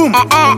Boom.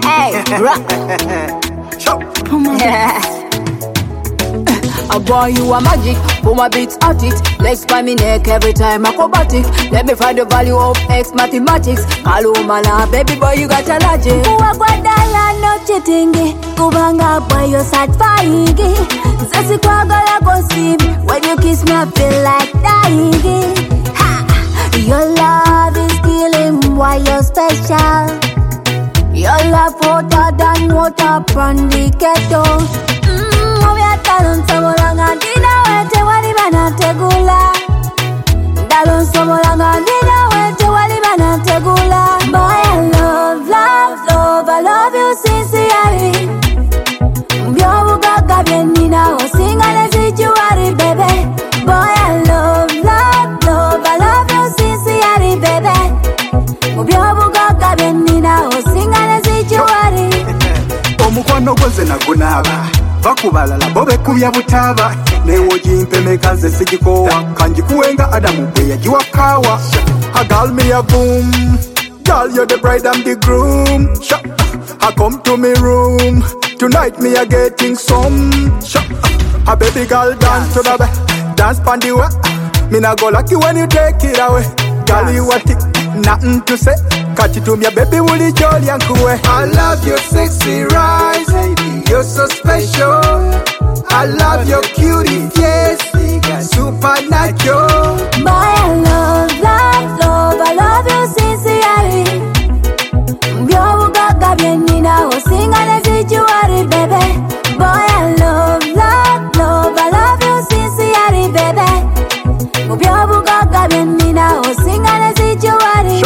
A boy, you are magic. Put my beats at it. Legs by me neck every time acrobatic. Let me find the value of X mathematics. Kalumala, baby boy, you got a logic. Kuwagwadala no cheating. Kubanga boy, you satisfying. Sasi kwagala gossip. When you kiss me, I feel like dying. Ha! Your love is killing. Why you're special? Your love hotter than water from the kettle. Dalon sobolanga ndina wete wali banategula. Dalon sobolanga ndina wete wali banategula. Boy, I love, love, love, I love you sincerely. Mbyobugaga byenina osinga nezijuwari, baby. Boy, I love, love, love, I love you sincerely, baby. Mbyobugaga byenina osinga nezijuwari. Omukwano gwoze nagunaba bakubalala bobe kubya butaba newo jimpemeka nze sigikowa kanjikuwenga Adamu bwe yajiwakawa. I call me a boom, girl you're the bride and the groom. I come to me room tonight, me a getting some. A baby girl dance to the bed, dance pon the way. Me na go lucky when you take it away. Girl you a tick, nothing to say. Catch it to me, baby, will you jolly and cool? I love your sexy rise, you're so special. I love your cutie face, supernatural. Boy, I love, love, love, I love you sincerely. Mbyobugaga byenina osinga nezijuwari, baby. Boy, I love, love, love, I love you sincerely, baby. Mbyobugaga byenina osinga nezijuwari.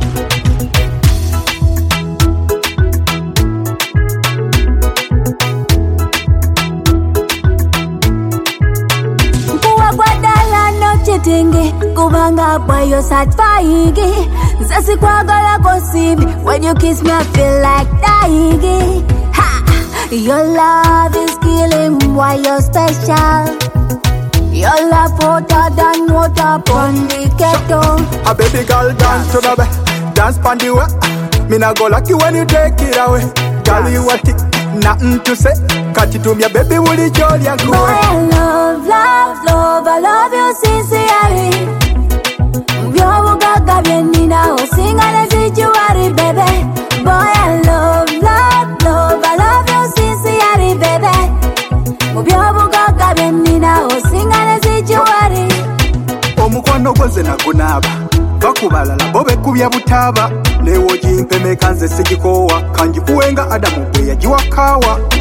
Kubanga boy, you're satisfying. Sasi kwagala gossip. When you kiss me, I feel like dying. Ha! Your love is killing. Why you're special? Your love hotter than water from the kettle. A baby girl dance to the bed, dance pon the way. Me na go lucky when you take it away. Girl you a tick, nothing to say. Catch it to me, baby, will you jolly and cool? Boy, I love, love, love, I love you sincerely. Mbyobugaga byenina osinga nezijuwari, baby. Boy, I love, love, love, I love you sincerely, baby. Mbyobugaga byenina osinga nezijuwari. Omukwano gwoze nagunaba bakubalala bobe kubya butaba newo jimpemeka nze sigikowa kanjikuwenga Adamu bwe yajiwakawa.